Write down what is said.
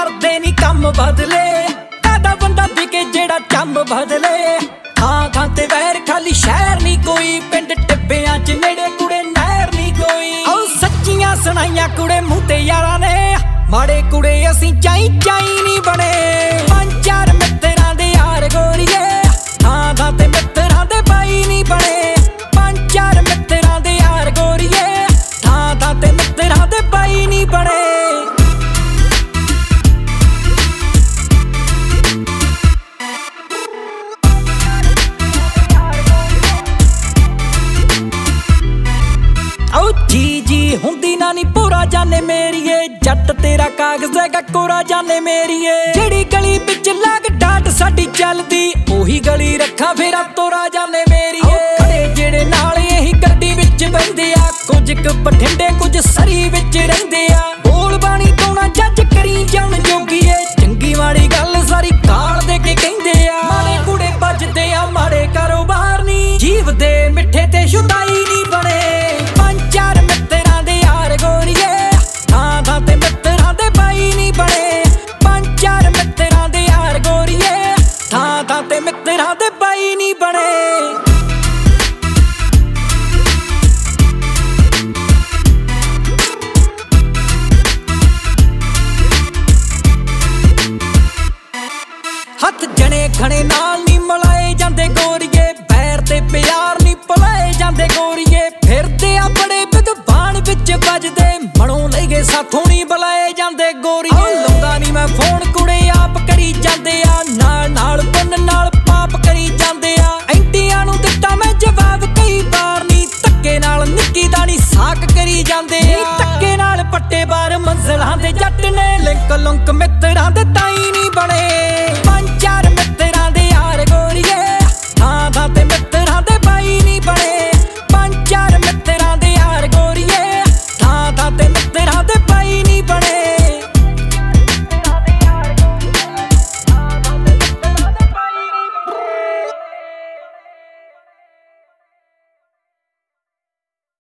ਕਰਦੇ ਨੀ ਕੰਮ ਬਦਲੇ ਕਾਦਾ ਬੰਦਾ ਦਿਕੇ ਜਿਹੜਾ ਚੰਮ ਬਦਲੇ ਥਾਂ ਥਾਂ ਤੇ ਵੈਰ ਖਾਲੀ ਸ਼ਹਿਰ ਨੀ ਕੋਈ ਪਿੰਡ ਟਿੱਬਿਆਂ ਚ ਨੇੜੇ ਕੁੜੇ ਨਹਿਰ ਨੀ ਕੋਈ ਓ ਸੱਚੀਆਂ ਸੁਣਾਈਆਂ ਕੁੜੇ ਮੂੰਹ ਤੇ ਯਾਰਾਂ ਨੇ ਮਾੜੇ ਕੁੜੇ ਅਸੀਂ ਚਾਈ ਚਾਈ ਨੀ ਬਣੇ ਪੰਜ ਚਾਰ ਮਿੱਤਰਾਂ ਦੇ ਯਾਰ ਗੋਰੀਏ ਥਾਂ ਥਾਂ ਤੇ ਮਿੱਤਰਾਂ ਦੇ ਬਾਈ ਨੀ ਬਣੇ ਪੰਜ ਚਾਰ ਮਿੱਤਰਾਂ ਦੇ ਯਾਰ ਗੋਰੀਏ ਥਾਂ ਥਾਂ ਤੇ ਮਿੱਤਰਾਂ ਦੇ ਬਾਈ ਨੀ ਬਣੇ ਜੀ ਹੁੰਦੀ ਨਾ ਨੀ ਪੂਰਾ ਜਾਣੇ ਮੇਰੀਏ ਜੱਟ ਤੇਰਾ ਕਾਗਜ਼ ਹੈਗਾ ਕੋਰਾ ਜਾਣੇ ਮੇਰੀਏ ਜਿਹੜੀ ਗਲੀ ਵਿੱਚ ਲਾਗ ਡਾਟ ਸਾਡੀ ਚੱਲਦੀ ਉਹੀ ਗਲੀ ਰੱਖਾਂ ਫੇਰਾ ਤੋਰਾ ਜਾਣੇ ਮੇਰੀਏ ਖੜੇ ਜਿਹੜੇ ਨਾਲ ਇਹੀ ਗੱਡੀ ਵਿੱਚ ਬਹਿੰਦੇ ਆ ਕੁਝ ਕੁ ਬਠਿੰਡੇ ਕੁਝ ਸਰੀ ਵਿੱਚ ਰਹਿੰਦੇ ਆ ਬੋਲ ਬਾਣੀ ਤੋਂ ਨਾ ਜੱਜ ਕਰੀ ਜਾਣ ਜੋਗੀਏ ਚੰਗੀ ਮਾੜੀ ਗੱਲ ਸਾਰੀ ਕਾਲ ਦੇ ਕੇ ਕਹਿੰਦੇ ਆ ਮਾੜੇ ਕੁੜੇ ਵੱਜਦੇ ਆ ਮਾੜੇ ਕਾਰੋਬਾਰ ਨੀ ਜੀਵ ਦੇ ਮਿੱਠੇ ਤੇ ਸ਼ੁਦਾਈ ਨੀ ਬਣੇ ਪੰਜ ਚਾਰ ਮਿੱਤਰਾਂ ਦੇ ਯਾਰ ਗੋਰੀਏ ਥਾਂ ਥਾਂ ਤੇ ਮਿੱਤਰਾਂ ਦੇ ਬਾਈ ਨੀ ਬਣੇ ਪੰਜ ਚਾਰ ਮਿੱਤਰਾਂ ਦੇ ਯਾਰ ਗੋਰੀਏ ਥਾਂ ਥਾਂ ਤੇ ਮਿੱਤਰਾਂ ਦੇ ਬਾਈ ਨੀ ਬਣੇ ਹੱਥ ਜਣੇ ਖਣੇ ਨਾਲ ਨੀ ਮਿਲਾਏ ਜਾਂਦੇ ਗੋਰੀਏ ਬੈਰ ਤੇ ਪਿਆਰ ਨੀ ਭੁਲਾਏ ਜਾਂਦੇ ਗੋਰੀਏ ਫਿਰਦੇ ਆ ਬੜੇ ਵਿਦਵਾਨ ਵਿੱਚ ਵੱਜਦੇ ਮਣੋਂ ਲੈ ਗਏ ਸਾਥੋਂ ਨੀ ਬੁਲਾਏ ਜਾਂਦੇ ਗੋਰੀਏ ਲਾਉਂਦਾ ਨੀ ਮੈਂ ਫੋਨ ਕੁੜੇ ਆਪ ਕਰੀ ਜਾਂਦੇ ਆ ਨਾਲ ਨਾਲ ਪੁੰਨ ਨਾਲ ਪਾਪ ਕਰੀ ਜਾਂਦੇ ਆ ਐਂਟੀਆਂ ਨੂੰ ਦਿੱਤਾ ਮੈਂ ਜਵਾਬ ਕਈ ਵਾਰ ਨੀ ਧੱਕੇ ਨਾਲ ਨਿੱਕੀ ਦਾ ਨੀ ਸਾਕ ਕਰੀ ਜਾਂਦੇ ਆ ਧੱਕੇ ਨਾਲ ਪੱਟੇ ਬਾਰ ਮੰਜ਼ਲਾਂ ਦੇ ਜੱਟ ਨੇ ਲਿੰਕ ਲੁੰਕ ਮਿੱਤਰਾਂ ਦੇ ਤਾਈ ਨੀ ਬਣੇ